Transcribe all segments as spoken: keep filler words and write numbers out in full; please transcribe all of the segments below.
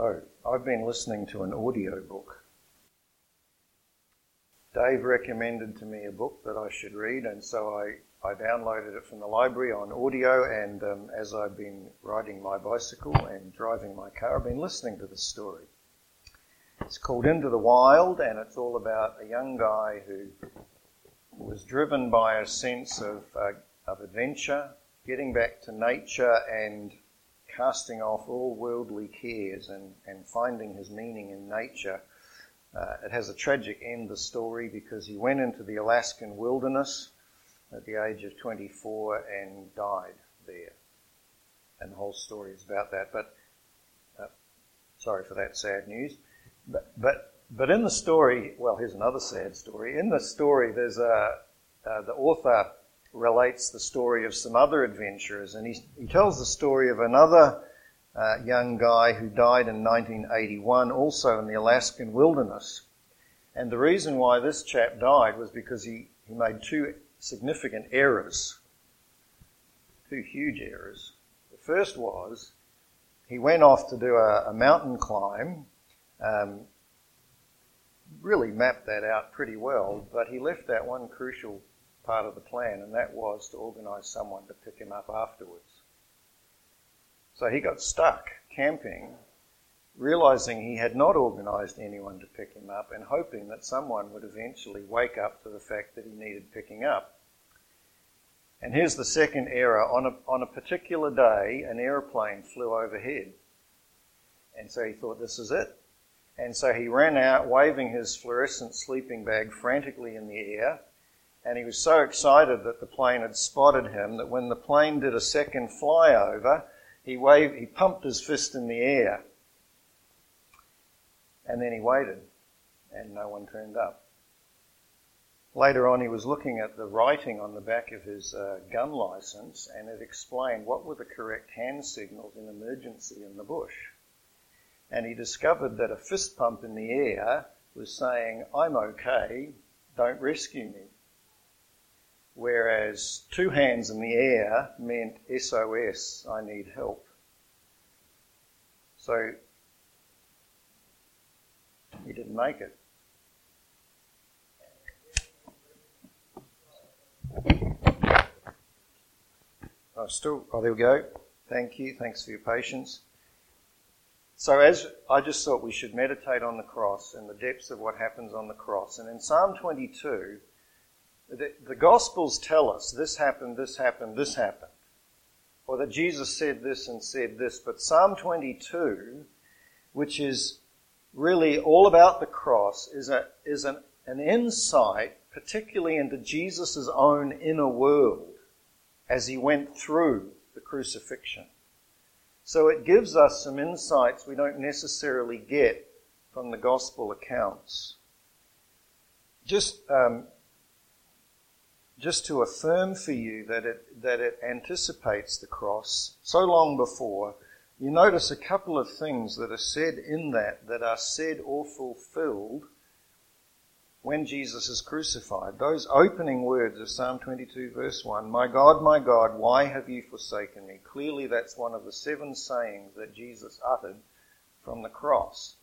Oh, I've been listening to an audio book. Dave recommended to me a book that I should read, and so I, I downloaded it from the library on audio, and um, as I've been riding my bicycle and driving my car, I've been listening to this story. It's called Into the Wild, and it's all about a young guy who was driven by a sense of, uh, of adventure, getting back to nature and casting off all worldly cares and, and finding his meaning in nature. Uh, it has a tragic end, the story, because he went into the Alaskan wilderness at the age of twenty-four and died there. And the whole story is about that. But uh, sorry for that sad news. But, but but in the story, well, here's another sad story. In the story, there's a uh, the author relates the story of some other adventurers, and he, he tells the story of another uh, young guy who died in nineteen eighty-one, also in the Alaskan wilderness. And the reason why this chap died was because he, he made two significant errors, two huge errors. The first was he went off to do a, a mountain climb, um, really mapped that out pretty well, but he left that one crucial part of the plan, and that was to organise someone to pick him up afterwards. So he got stuck camping, realising he had not organised anyone to pick him up and hoping that someone would eventually wake up to the fact that he needed picking up. And here's the second error. On a, on a particular day, an aeroplane flew overhead. And so he thought, this is it. And so he ran out waving his fluorescent sleeping bag frantically in the air. And he was so excited that the plane had spotted him that when the plane did a second flyover, he waved, he pumped his fist in the air. And then he waited, and no one turned up. Later on, he was looking at the writing on the back of his uh, gun license, and it explained what were the correct hand signals in emergency in the bush. And he discovered that a fist pump in the air was saying, I'm okay, don't rescue me. Whereas two hands in the air meant S O S, I need help. So he didn't make it. Oh, still, oh, there we go. Thank you. Thanks for your patience. So as I just thought we should meditate on the cross and the depths of what happens on the cross. And in Psalm twenty-two, The, the Gospels tell us this happened, this happened, this happened. Or that Jesus said this and said this. But Psalm twenty-two, which is really all about the cross, is, a, is an, an insight particularly into Jesus' own inner world as he went through the crucifixion. So it gives us some insights we don't necessarily get from the Gospel accounts. Just... Um, Just to affirm for you that it that it anticipates the cross so long before, you notice a couple of things that are said in that that are said or fulfilled when Jesus is crucified. Those opening words of Psalm twenty-two verse one, My God, my God, why have you forsaken me? Clearly that's one of the seven sayings that Jesus uttered from the cross.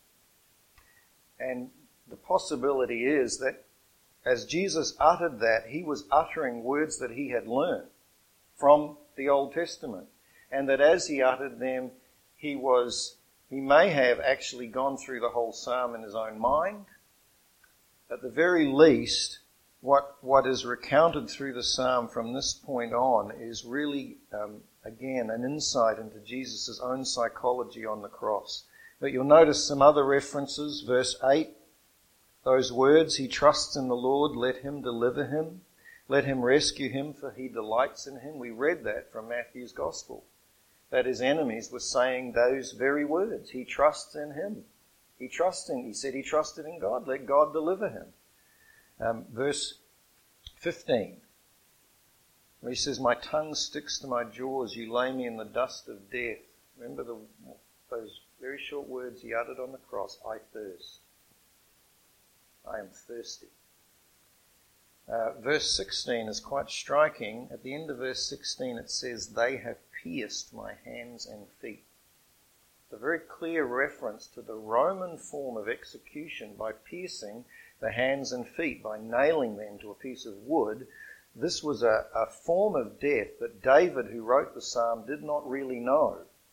And the possibility is that as Jesus uttered that, he was uttering words that he had learned from the Old Testament. And that as he uttered them, he was, he may have actually gone through the whole psalm in his own mind. At the very least, what, what is recounted through the psalm from this point on is really, um, again, an insight into Jesus' own psychology on the cross. But you'll notice some other references. Verse eight. Those words, he trusts in the Lord, let him deliver him. Let him rescue him, for he delights in him. We read that from Matthew's Gospel, that his enemies were saying those very words. He trusts in him. He trusts in, he said he trusted in God. Let God deliver him. Um, verse fifteen, where he says, my tongue sticks to my jaws. You lay me in the dust of death. Remember the, those very short words he uttered on the cross. I thirst. I am thirsty. Uh, verse sixteen is quite striking. At the end of verse sixteen it says, they have pierced my hands and feet. The very clear reference to the Roman form of execution by piercing the hands and feet, by nailing them to a piece of wood. This was a, a form of death that David, who wrote the psalm, did not really know.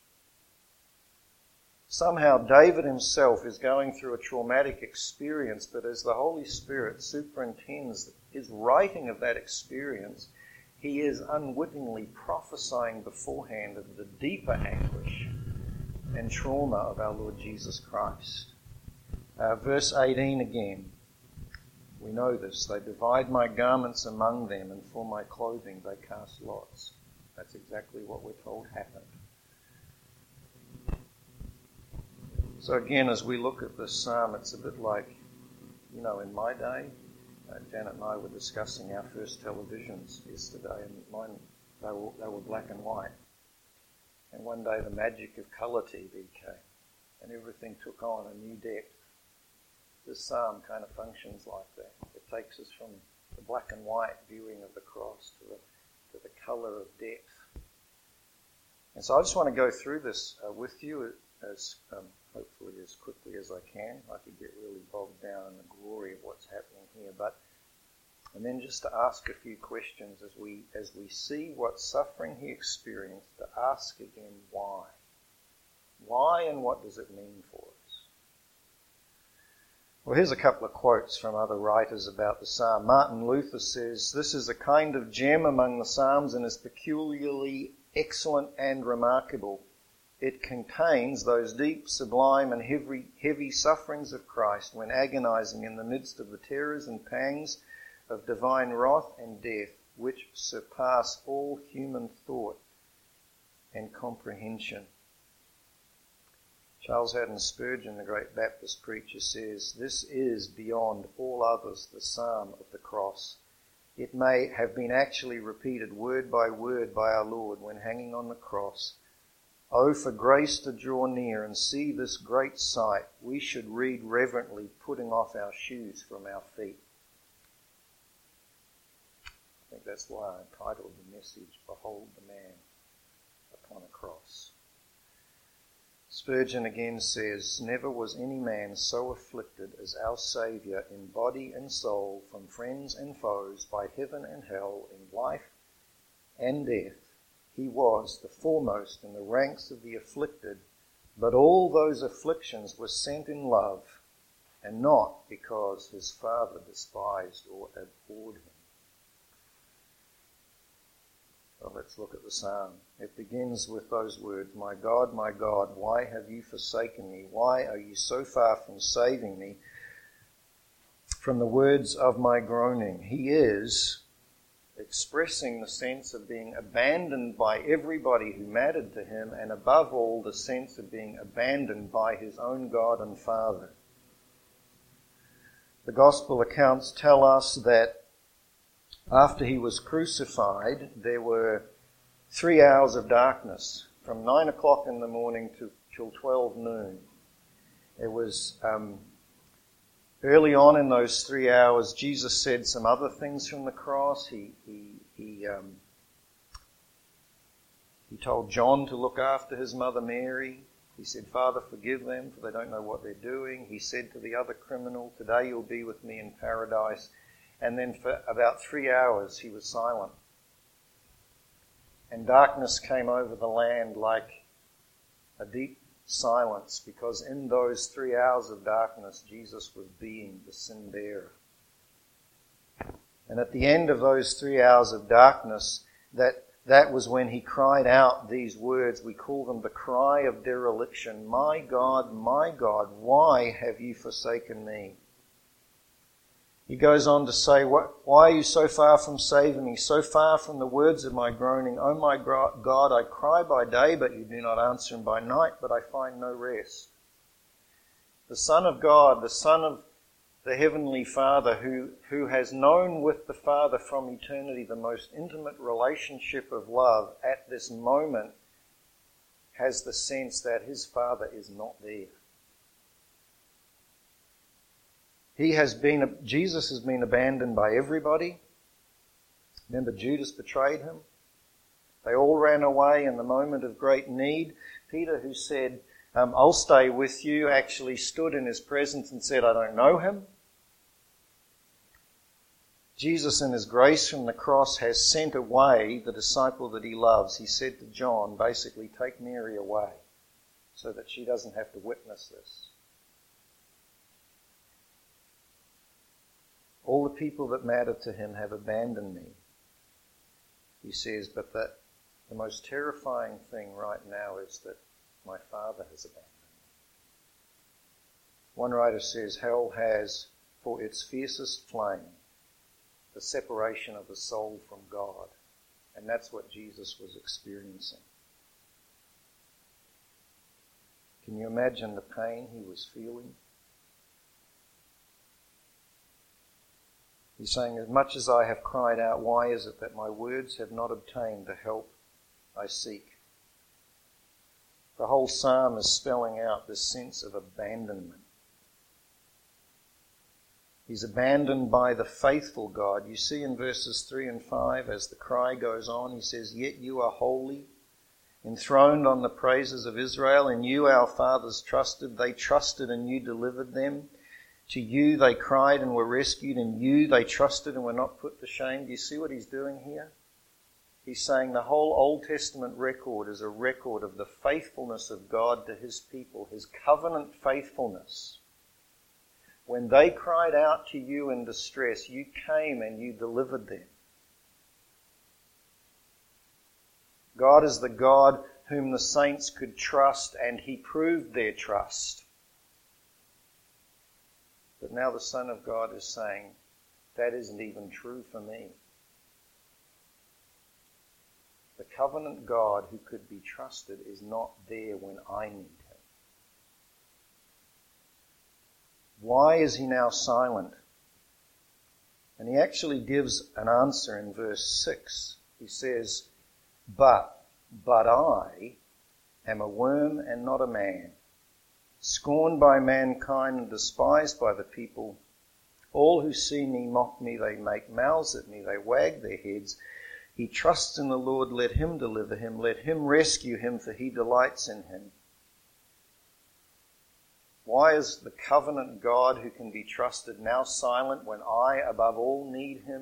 Somehow David himself is going through a traumatic experience, but as the Holy Spirit superintends his writing of that experience, he is unwittingly prophesying beforehand of the deeper anguish and trauma of our Lord Jesus Christ. Uh, verse eighteen again. We know this. They divide my garments among them, and for my clothing they cast lots. That's exactly what we're told happened. So again, as we look at this psalm, it's a bit like, you know, in my day, uh, Janet and I were discussing our first televisions yesterday, and mine, they were, they were black and white. And one day the magic of colour T V came, and everything took on a new depth. This psalm kind of functions like that. It takes us from the black and white viewing of the cross to the, to the colour of depth. And so I just want to go through this uh, with you as um, hopefully as quickly as I can. I could get really bogged down in the glory of what's happening here, but and then just to ask a few questions as we as we see what suffering he experienced, to ask again why. Why, and what does it mean for us? Well, here's a couple of quotes from other writers about the psalm. Martin Luther says, "This is a kind of gem among the psalms and is peculiarly excellent and remarkable. It contains those deep, sublime and heavy, heavy sufferings of Christ when agonizing in the midst of the terrors and pangs of divine wrath and death, which surpass all human thought and comprehension." Charles Haddon Spurgeon, the great Baptist preacher, says, "This is beyond all others the psalm of the cross. It may have been actually repeated word by word by our Lord when hanging on the cross. Oh, for grace to draw near and see this great sight, we should read reverently, putting off our shoes from our feet." I think that's why I entitled the message, "Behold the Man upon a Cross." Spurgeon again says, "Never was any man so afflicted as our Saviour in body and soul, from friends and foes, by heaven and hell, in life and death. He was the foremost in the ranks of the afflicted, but all those afflictions were sent in love, and not because his Father despised or abhorred him." Well, let's look at the psalm. It begins with those words, "My God, my God, why have you forsaken me? Why are you so far from saving me from the words of my groaning?" He is expressing the sense of being abandoned by everybody who mattered to him, and above all, the sense of being abandoned by his own God and Father. The Gospel accounts tell us that after he was crucified, there were three hours of darkness, from nine o'clock in the morning to till twelve noon. It was um, early on in those three hours, Jesus said some other things from the cross. He he he um, he told John to look after his mother Mary. He said, "Father, forgive them, for they don't know what they're doing." He said to the other criminal, "Today you'll be with me in paradise." And then for about three hours he was silent. And darkness came over the land like a deep silence, because in those three hours of darkness, Jesus was being the sin bearer. And at the end of those three hours of darkness, that, that was when he cried out these words. We call them the cry of dereliction. "My God, my God, why have you forsaken me?" He goes on to say, "What, why are you so far from saving me, so far from the words of my groaning? Oh my God, I cry by day, but you do not answer, and by night, but I find no rest." The Son of God, the Son of the Heavenly Father, who, who has known with the Father from eternity the most intimate relationship of love, at this moment has the sense that his Father is not there. He has been, Jesus has been abandoned by everybody. Remember, Judas betrayed him. They all ran away in the moment of great need. Peter, who said, um, I'll stay with you, actually stood in his presence and said, I don't know him. Jesus, in his grace from the cross, has sent away the disciple that he loves. He said to John, basically, take Mary away so that she doesn't have to witness this. All the people that matter to him have abandoned me. He says, but the, the most terrifying thing right now is that my Father has abandoned me. One writer says, hell has for its fiercest flame the separation of the soul from God. And that's what Jesus was experiencing. Can you imagine the pain he was feeling? He's saying, as much as I have cried out, why is it that my words have not obtained the help I seek? The whole psalm is spelling out this sense of abandonment. He's abandoned by the faithful God. You see in verses three and five, as the cry goes on, he says, yet you are holy, enthroned on the praises of Israel. In you our fathers trusted. They trusted and you delivered them. To you they cried and were rescued. In you they trusted and were not put to shame. Do you see what he's doing here? He's saying the whole Old Testament record is a record of the faithfulness of God to his people, his covenant faithfulness. When they cried out to you in distress, you came and you delivered them. God is the God whom the saints could trust, and he proved their trust. But now the Son of God is saying, that isn't even true for me. The covenant God who could be trusted is not there when I need him. Why is he now silent? And he actually gives an answer in verse six. He says, But, but I am a worm and not a man, scorned by mankind and despised by the people. All who see me mock me, they make mouths at me, they wag their heads. He trusts in the Lord, let him deliver him, let him rescue him, for he delights in him. Why is the covenant God who can be trusted now silent when I, above all, need him?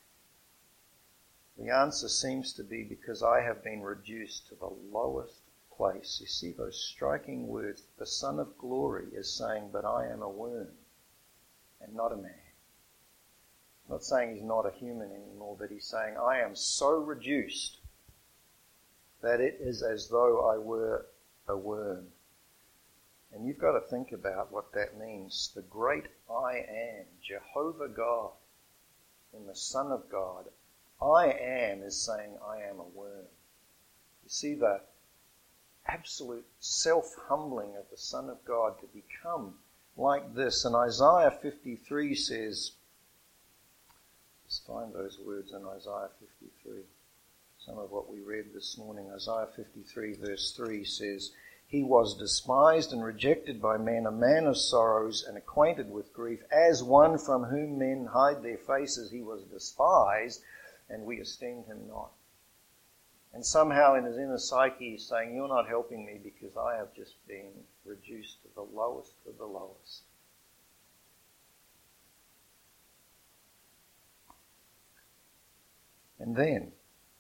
The answer seems to be because I have been reduced to the lowest place. You see those striking words. The Son of Glory is saying, but I am a worm and not a man. He's not saying he's not a human anymore, but he's saying, I am so reduced that it is as though I were a worm. And you've got to think about what that means. The great I am, Jehovah God, in the Son of God, I am is saying I am a worm. You see the absolute self-humbling of the Son of God to become like this. And Isaiah fifty-three says, let's find those words in Isaiah fifty-three. Some of what we read this morning. Isaiah fifty-three verse three says, He was despised and rejected by men, a man of sorrows and acquainted with grief. As one from whom men hide their faces, he was despised, and we esteemed him not. And somehow in his inner psyche he's saying, you're not helping me because I have just been reduced to the lowest of the lowest. And then,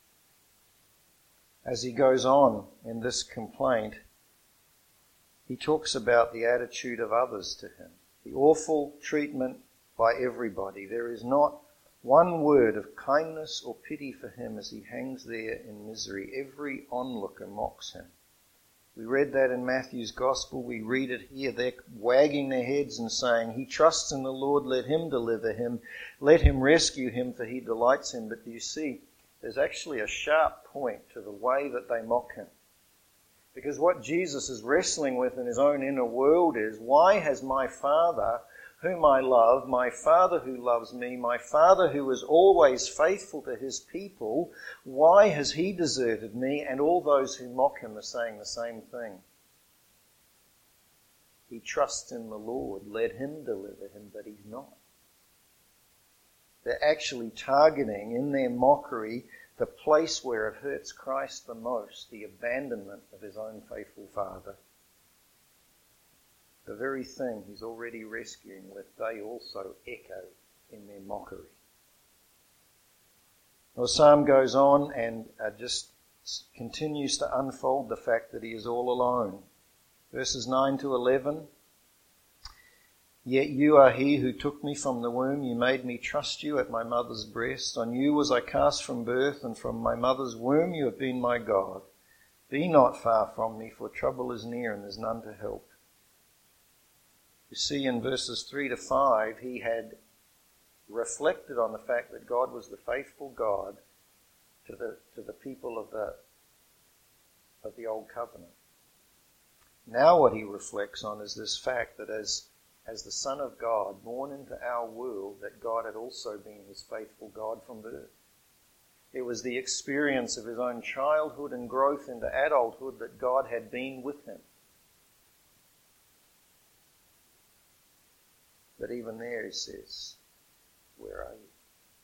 as he goes on in this complaint, he talks about the attitude of others to him, the awful treatment by everybody. There is not one word of kindness or pity for him as he hangs there in misery. Every onlooker mocks him. We read that in Matthew's Gospel. We read it here. They're wagging their heads and saying, He trusts in the Lord, let him deliver him. Let him rescue him, for he delights him. But do you see, there's actually a sharp point to the way that they mock him. Because what Jesus is wrestling with in his own inner world is, why has my Father, whom I love, my Father who loves me, my Father who is always faithful to his people, why has he deserted me? And all those who mock him are saying the same thing. He trusts in the Lord, let him deliver him, but he's not. They're actually targeting in their mockery the place where it hurts Christ the most, the abandonment of his own faithful Father. the very thing he's already rescuing with, they also echo in their mockery. The psalm goes on and uh, just continues to unfold the fact that he is all alone. Verses nine to eleven. Yet you are he who took me from the womb. You made me trust you at my mother's breast. On you was I cast from birth, and from my mother's womb you have been my God. Be not far from me, for trouble is near and there's none to help. You see, in verses three to five, he had reflected on the fact that God was the faithful God to the to the people of the of the Old Covenant. Now what he reflects on is this fact that as as the Son of God, born into our world, that God had also been his faithful God from birth. It was the experience of his own childhood and growth into adulthood that God had been with him. But even there he says, where are you?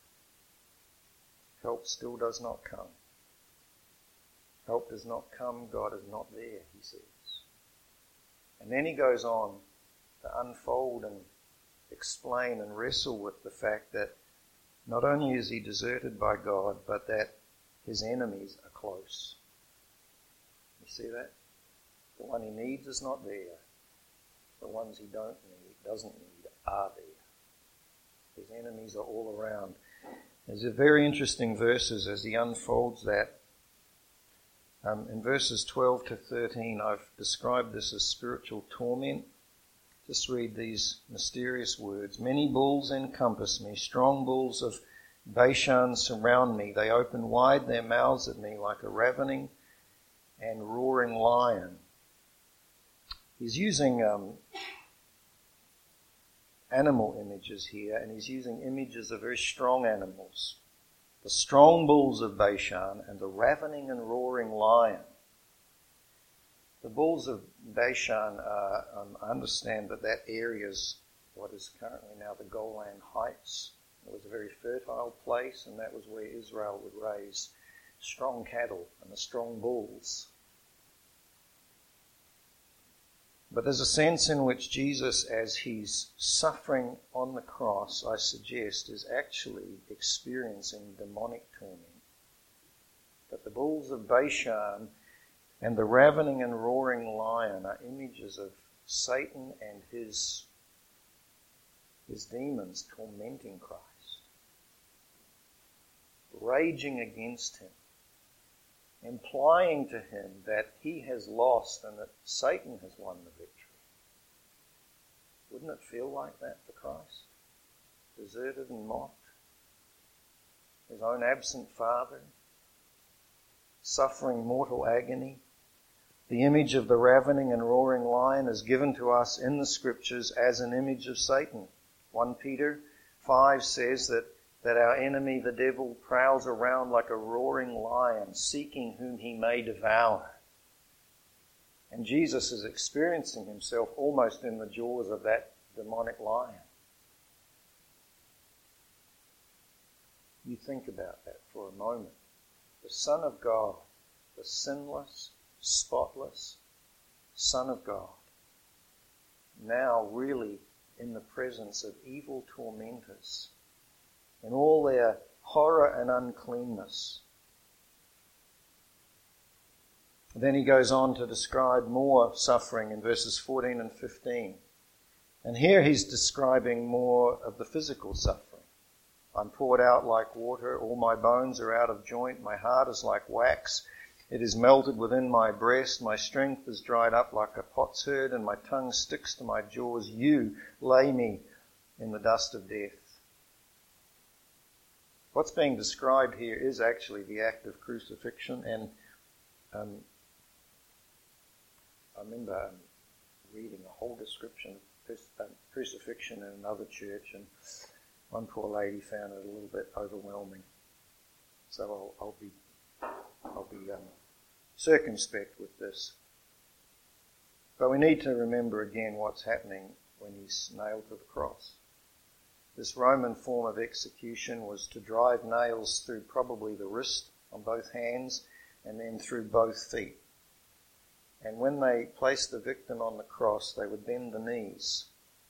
Help still does not come. Help does not come, God is not there, he says. And then he goes on to unfold and explain and wrestle with the fact that not only is he deserted by God, but that his enemies are close. You see that? The one he needs is not there. The ones he don't need, doesn't need, are there. His enemies are all around. There's a very interesting verses as he unfolds that. Um, in verses twelve to thirteen, I've described this as spiritual torment. Just read these mysterious words. Many bulls encompass me, strong bulls of Bashan surround me. They open wide their mouths at me like a ravening and roaring lion. He's using um, animal images here, and he's using images of very strong animals. The strong bulls of Bashan and the ravening and roaring lion. The bulls of Bashan, uh, um, I understand that that area is what is currently now the Golan Heights. It was a very fertile place, and that was where Israel would raise strong cattle and the strong bulls. But there's a sense in which Jesus, as he's suffering on the cross, I suggest, is actually experiencing demonic torment. That the bulls of Bashan and the ravening and roaring lion are images of Satan and his, his demons tormenting Christ, raging against him, implying to him that he has lost and that Satan has won the victory. Wouldn't it feel like that for Christ? Deserted and mocked. His own absent father, suffering mortal agony. The image of the ravening and roaring lion is given to us in the Scriptures as an image of Satan. First Peter five says that, that our enemy, the devil, prowls around like a roaring lion, seeking whom he may devour. And Jesus is experiencing himself almost in the jaws of that demonic lion. You think about that for a moment. The Son of God, the sinless, spotless Son of God, now really in the presence of evil tormentors in all their horror and uncleanness. Then he goes on to describe more suffering in verses fourteen and fifteen. And here he's describing more of the physical suffering. I'm poured out like water, all my bones are out of joint, my heart is like wax. It is melted within my breast. My strength is dried up like a potsherd, and my tongue sticks to my jaws. You lay me in the dust of death. What's being described here is actually the act of crucifixion. And um, I remember um, reading a whole description of um, crucifixion in another church, and one poor lady found it a little bit overwhelming. So I'll, I'll be I'll be um, circumspect with this. But we need to remember again what's happening when he's nailed to the cross. This Roman form of execution was to drive nails through probably the wrist on both hands and then through both feet. And when they placed the victim on the cross, they would bend the knees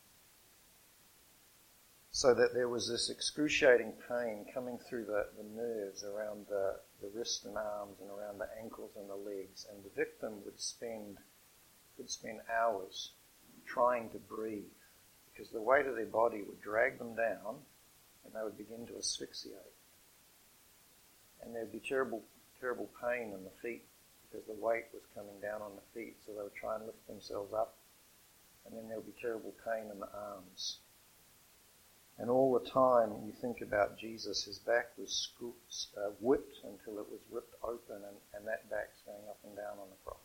so that there was this excruciating pain coming through the, the nerves around the, the wrists and arms and around the ankles and the legs. And the victim would spend, could spend hours trying to breathe because the weight of their body would drag them down and they would begin to asphyxiate. And there would be terrible, terrible pain in the feet because the weight was coming down on the feet, so they would try and lift themselves up. And then there would be terrible pain in the arms. And all the time you think about Jesus, his back was scooped, uh, whipped until it was ripped open, and, and that back's going up and down on the cross.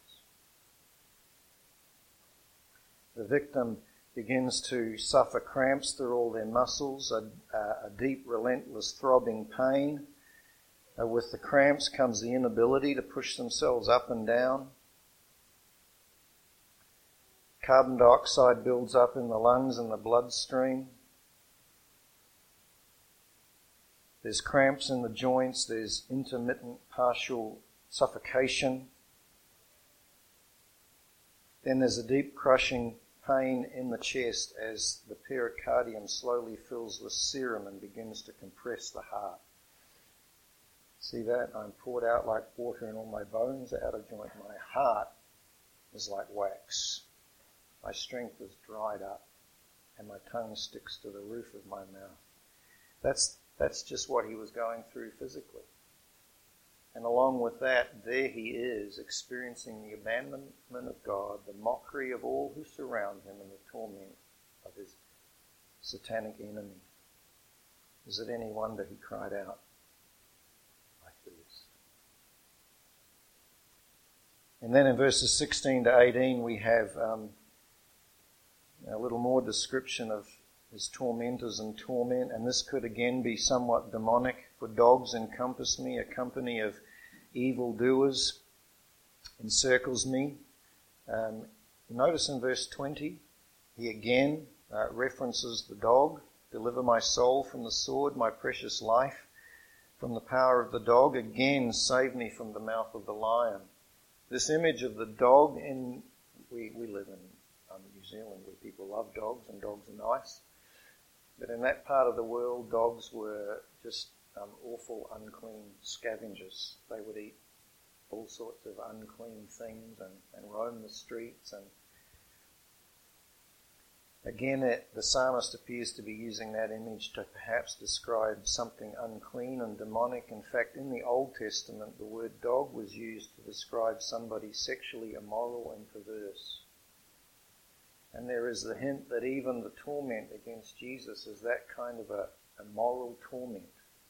The victim begins to suffer cramps through all their muscles, a, a deep, relentless, throbbing pain. Uh, with the cramps comes the inability to push themselves up and down. Carbon dioxide builds up in the lungs and the bloodstream. There's cramps in the joints. There's intermittent partial suffocation. Then there's a deep crushing pain in the chest as the pericardium slowly fills with serum and begins to compress the heart. See that? I'm poured out like water and all my bones are out of joint. My heart is like wax. My strength is dried up and my tongue sticks to the roof of my mouth. That's That's just what he was going through physically. And along with that, there he is, experiencing the abandonment of God, the mockery of all who surround him, and the torment of his satanic enemy. Is it any wonder he cried out, "I thirst"? And then in verses sixteen to eighteen, we have um, a little more description of his tormentors and torment, and this could again be somewhat demonic. For dogs encompass me, a company of evildoers encircles me. Um, notice in verse twenty, he again uh, references the dog. Deliver my soul from the sword, my precious life from the power of the dog. Again, save me from the mouth of the lion. This image of the dog, in we, we live in um, New Zealand where people love dogs and dogs are nice. But in that part of the world, dogs were just um, awful, unclean scavengers. They would eat all sorts of unclean things and, and roam the streets. And again, it, the psalmist appears to be using that image to perhaps describe something unclean and demonic. In fact, in the Old Testament, the word dog was used to describe somebody sexually immoral and perverse. And there is the hint that even the torment against Jesus is that kind of a, a moral torment.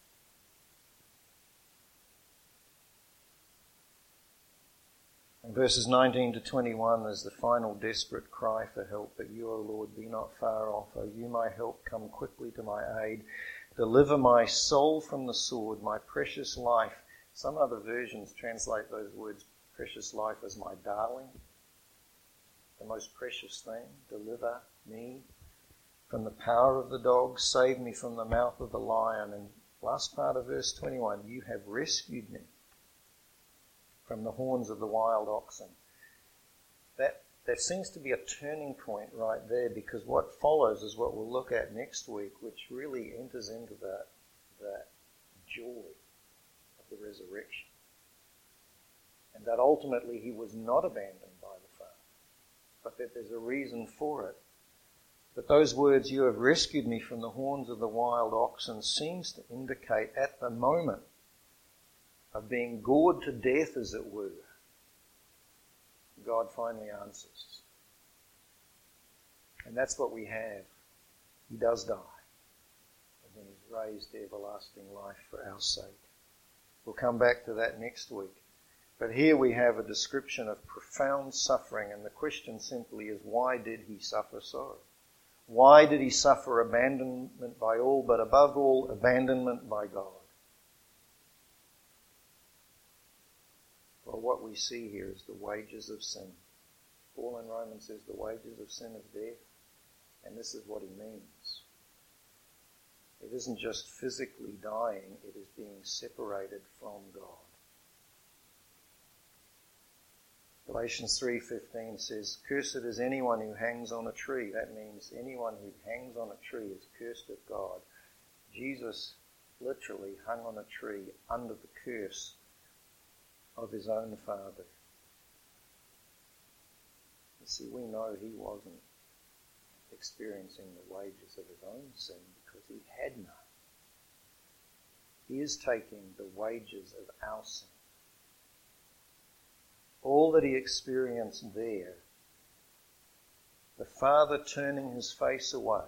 In verses nineteen to twenty-one, there's the final desperate cry for help. But you, O Lord, be not far off. O you, my help, come quickly to my aid. Deliver my soul from the sword, my precious life. Some other versions translate those words, precious life, as my darling. The most precious thing. Deliver me from the power of the dog. Save me from the mouth of the lion. And last part of verse twenty-one, you have rescued me from the horns of the wild oxen. That, that seems to be a turning point right there, because what follows is what we'll look at next week, which really enters into that, that joy of the resurrection. And that ultimately he was not abandoned by the Father, but that there's a reason for it. But those words, you have rescued me from the horns of the wild oxen, seems to indicate at the moment of being gored to death, as it were, God finally answers. And that's what we have. He does die. And then he's raised to everlasting life for our sake. We'll come back to that next week. But here we have a description of profound suffering, and the question simply is, why did he suffer so? Why did he suffer abandonment by all, but above all, abandonment by God? Well, what we see here is the wages of sin. Paul in Romans says the wages of sin is death, and this is what he means. It isn't just physically dying, it is being separated from God. Galatians three fifteen says, "Cursed is anyone who hangs on a tree." That means anyone who hangs on a tree is cursed of God. Jesus literally hung on a tree under the curse of his own Father. You see, we know he wasn't experiencing the wages of his own sin because he had none. He is taking the wages of our sin. All that he experienced there, the Father turning his face away,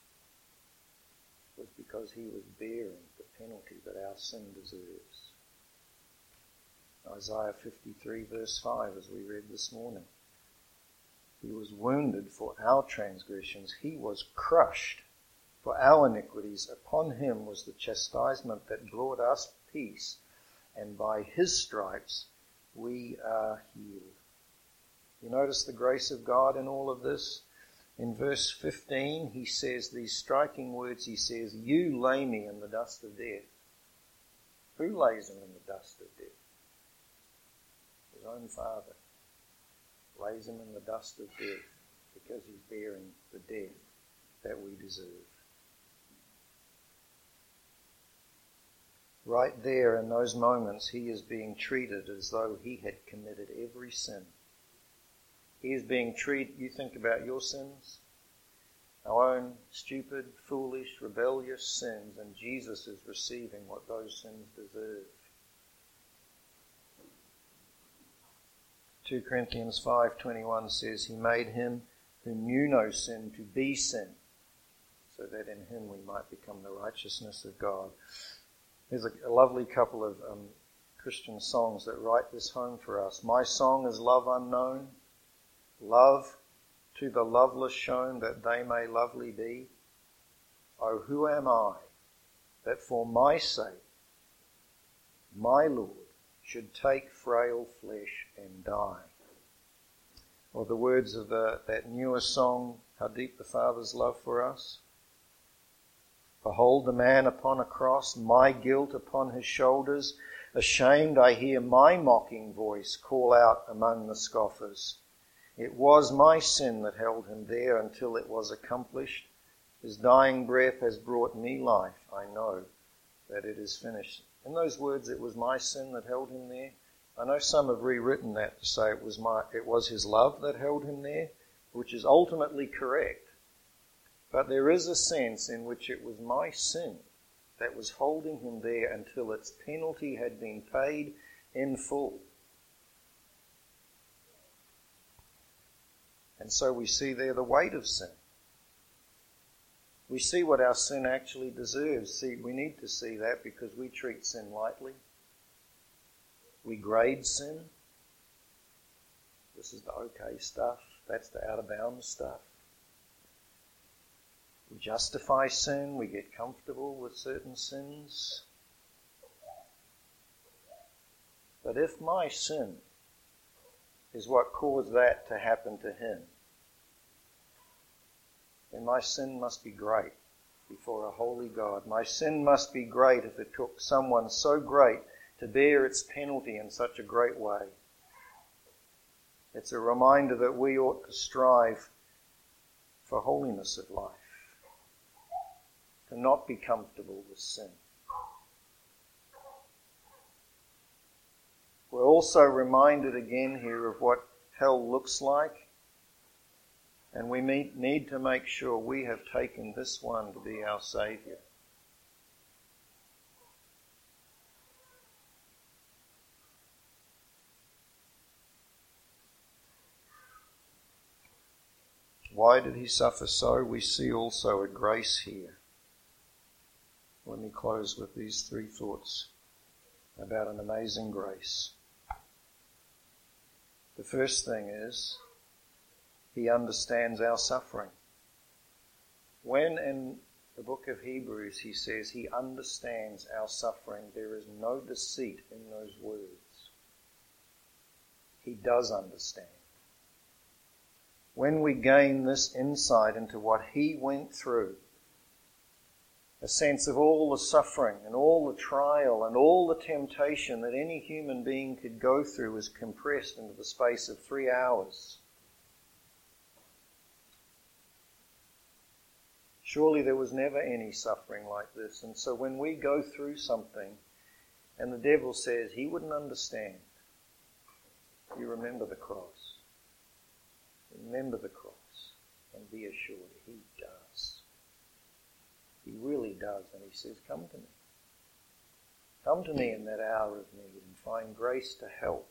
was because he was bearing the penalty that our sin deserves. Isaiah fifty-three verse five, as we read this morning. He was wounded for our transgressions. He was crushed for our iniquities. Upon him was the chastisement that brought us peace, and by his stripes we are healed. You notice the grace of God in all of this? In verse fifteen, he says these striking words. He says, "You lay me in the dust of death." Who lays him in the dust of death? His own Father lays him in the dust of death because he's bearing the death that we deserve. Right there in those moments, he is being treated as though he had committed every sin. He is being treated, you think about your sins, our own stupid, foolish, rebellious sins, and Jesus is receiving what those sins deserve. Second Corinthians five twenty-one says, "He made him who knew no sin to be sin, so that in him we might become the righteousness of God." There's a, a lovely couple of um, Christian songs that write this home for us. "My song is love unknown, love to the loveless shown, that they may lovely be. Oh, who am I, that for my sake, my Lord, should take frail flesh and die?" Or the words of the, that newer song, "How Deep the Father's Love for Us." "Behold the man upon a cross, my guilt upon his shoulders. Ashamed I hear my mocking voice call out among the scoffers. It was my sin that held him there until it was accomplished. His dying breath has brought me life. I know that it is finished." In those words, "it was my sin that held him there," I know some have rewritten that to say it was my, it was his love that held him there, which is ultimately correct. But there is a sense in which it was my sin that was holding him there until its penalty had been paid in full. And so we see there the weight of sin. We see what our sin actually deserves. See, we need to see that because we treat sin lightly. We grade sin. This is the okay stuff. That's the out of bounds stuff. We justify sin. We get comfortable with certain sins. But if my sin is what caused that to happen to him, then my sin must be great before a holy God. My sin must be great if it took someone so great to bear its penalty in such a great way. It's a reminder that we ought to strive for holiness of life, to not be comfortable with sin. We're also reminded again here of what hell looks like, and we need to make sure we have taken this one to be our Saviour. Why did he suffer so? We see also a grace here. Let me close with these three thoughts about an amazing grace. The first thing is, he understands our suffering. When in the book of Hebrews he says he understands our suffering, there is no deceit in those words. He does understand. When we gain this insight into what he went through, A sense of all the suffering and all the trial and all the temptation that any human being could go through was compressed into the space of three hours. Surely there was never any suffering like this. And so when we go through something and the devil says he wouldn't understand, you remember the cross. Remember the cross and be assured he does. He really does. And he says, come to me. Come to me in that hour of need and find grace to help.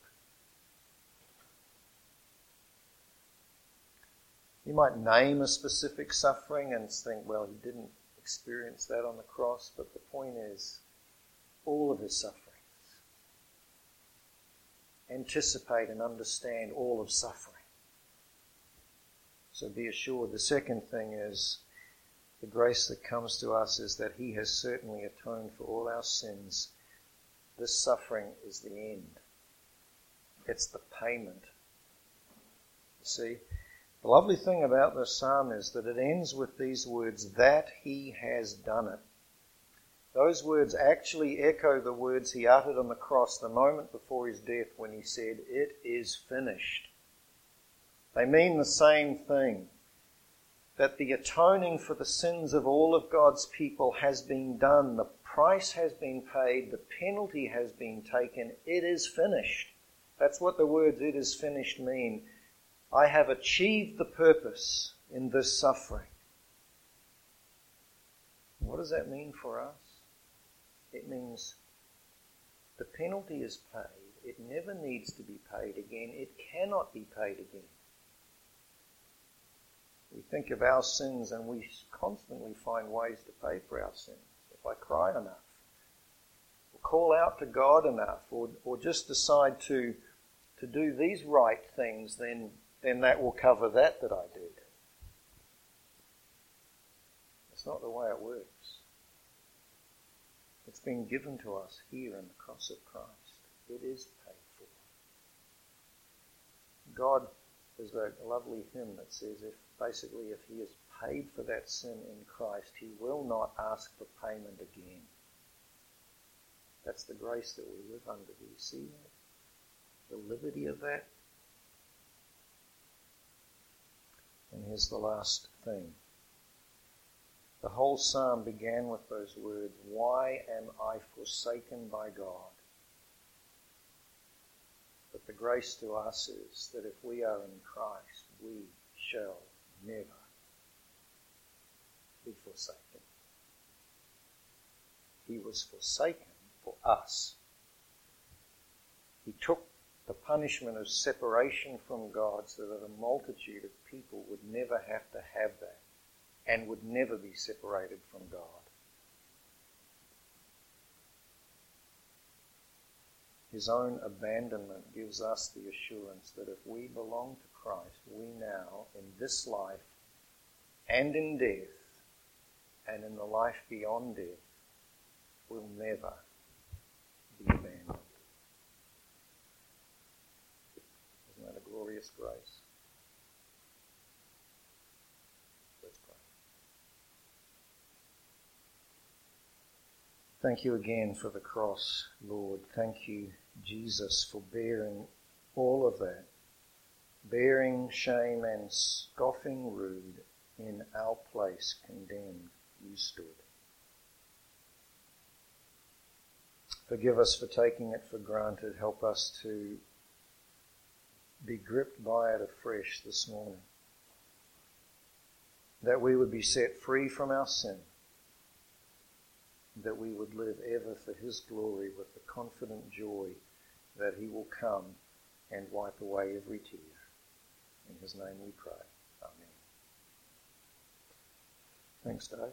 You might name a specific suffering and think, well, he didn't experience that on the cross, but the point is, all of his sufferings anticipate and understand all of suffering. So be assured. The second thing is, the grace that comes to us is that he has certainly atoned for all our sins. This suffering is the end. It's the payment. You see? The lovely thing about this psalm is that it ends with these words, that he has done it. Those words actually echo the words he uttered on the cross the moment before his death when he said, it is finished. They mean the same thing, that the atoning for the sins of all of God's people has been done. The price has been paid. The penalty has been taken. It is finished. That's what the words it is finished mean. I have achieved the purpose in this suffering. What does that mean for us? It means the penalty is paid. It never needs to be paid again. It cannot be paid again. We think of our sins and we constantly find ways to pay for our sins. If I cry enough, or call out to God enough, or, or just decide to, to do these right things, then then that will cover that that I did. It's not the way it works. It's been given to us here in the cross of Christ. It is paid for. God, there's a lovely hymn that says if basically if he has paid for that sin in Christ, he will not ask for payment again. That's the grace that we live under. Do you see that? The liberty of that? And here's the last thing. The whole psalm began with those words, why am I forsaken by God? But the grace to us is that if we are in Christ, we shall never be forsaken. He was forsaken for us. He took the punishment of separation from God so that a multitude of people would never have to have that and would never be separated from God. His own abandonment gives us the assurance that if we belong to Christ, we now, in this life and in death and in the life beyond death, will never be abandoned. Isn't that a glorious grace? Let's pray. Thank you again for the cross, Lord. Thank you, Jesus, for bearing all of that. Bearing shame and scoffing rude, in our place condemned you stood. Forgive us for taking it for granted. Help us to be gripped by it afresh this morning. That we would be set free from our sin. That we would live ever for his glory with the confident joy that he will come and wipe away every tear. In his name we pray. Amen. Thanks, Dave.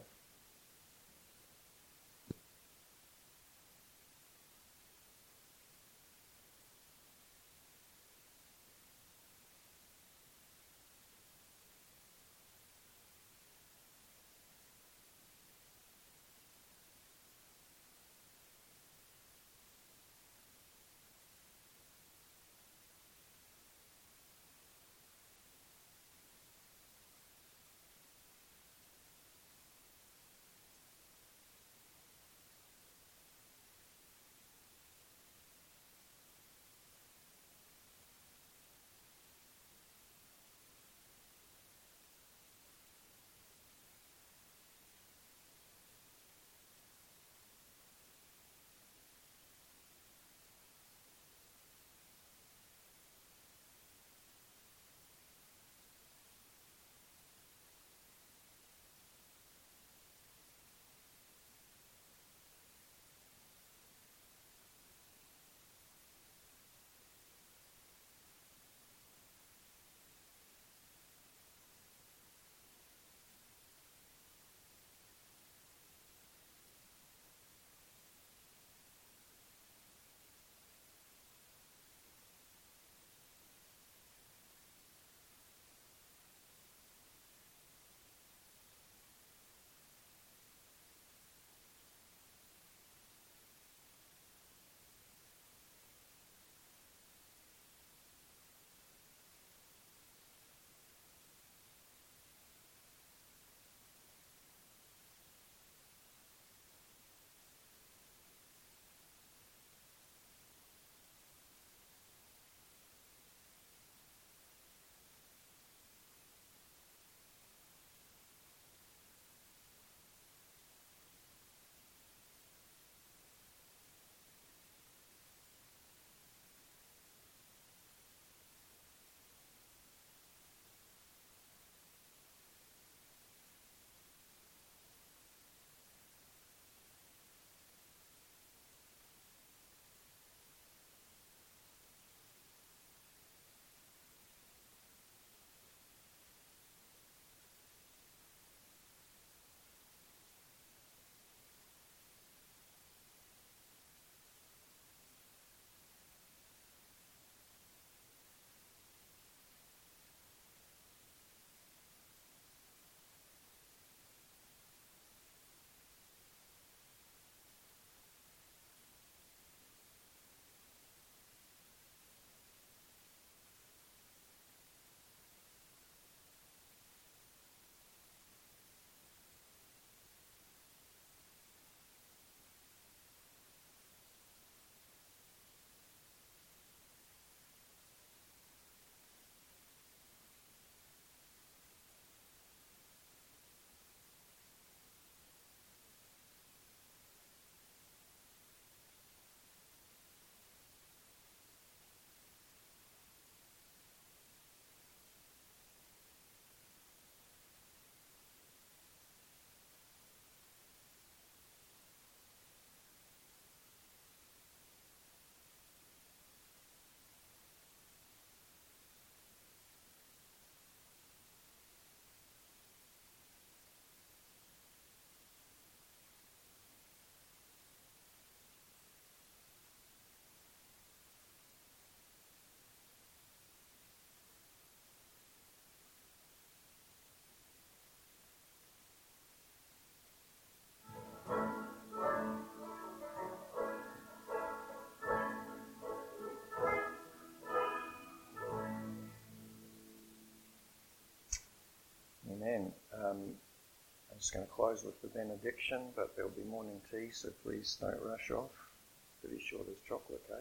I'm just going to close with the benediction, but there'll be morning tea, so please don't rush off. Pretty sure there's chocolate cake.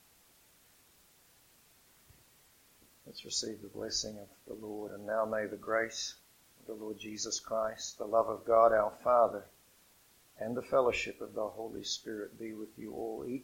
Let's receive the blessing of the Lord. And now may the grace of the Lord Jesus Christ, the love of God our Father, and the fellowship of the Holy Spirit be with you all, each